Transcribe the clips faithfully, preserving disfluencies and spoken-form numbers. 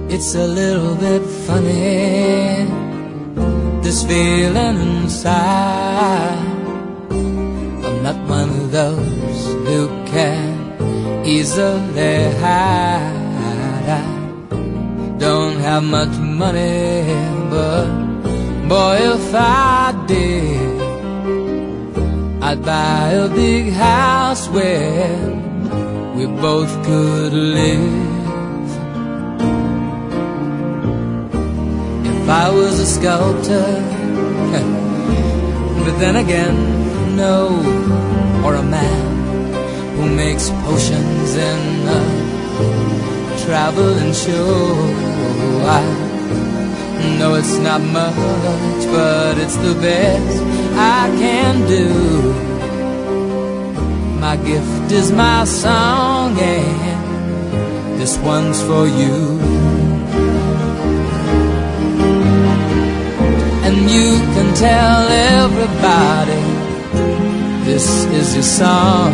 It's a little bit funny, this feeling inside. I'm not one of those who can easily hide. I don't have much money, but boy, if I did, I'd buy a big house where we both could live. If I was a sculptor, but then again, no, or a man who makes potions in a traveling show. I know it's not much, but it's the best I can do. My gift is my song, and this one's for you. And you can tell everybody this is your song.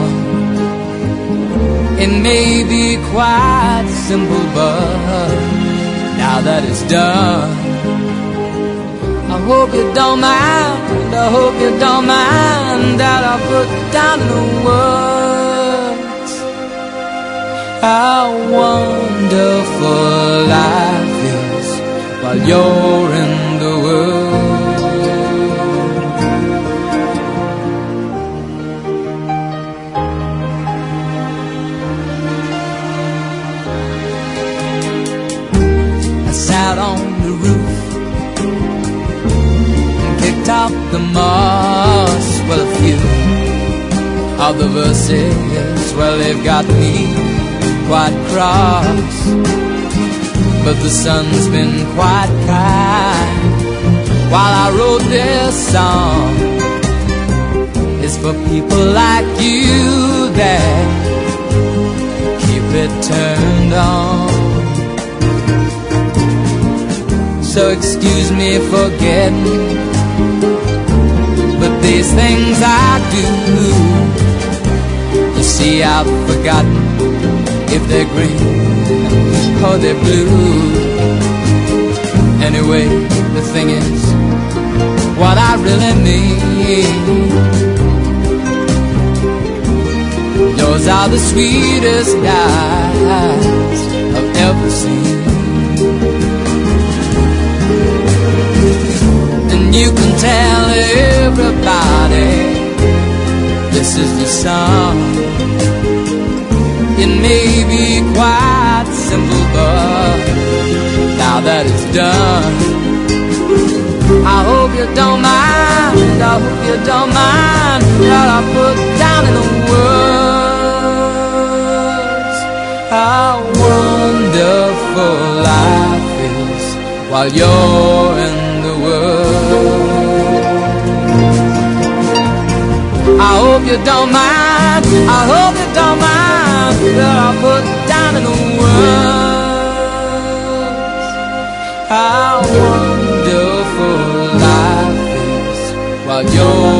It may be quite simple, but now that it's done, I hope you don't mind, I hope you don't mind that I put down in the words how wonderful life is while you're in the world. I sat on the roof and kicked out the moss. Well, a few of the verses, well, they've got me quite cross, but the sun's been quite kind while I wrote this song. It's for people like you that keep it turned on. So excuse me for getting, but these things I do, you see, I've forgotten if they're green or they're blue. Anyway, the thing is, what I really mean, those are the sweetest eyes I've ever seen. And you can tell everybody this is the song. It may be quite simple, but now that it's done, I hope you don't mind, I hope you don't mind that I put down in the words how wonderful life is while you're in the world. I hope you don't mind, I hope you don't mind that I put down in the words how wonderful life is while you're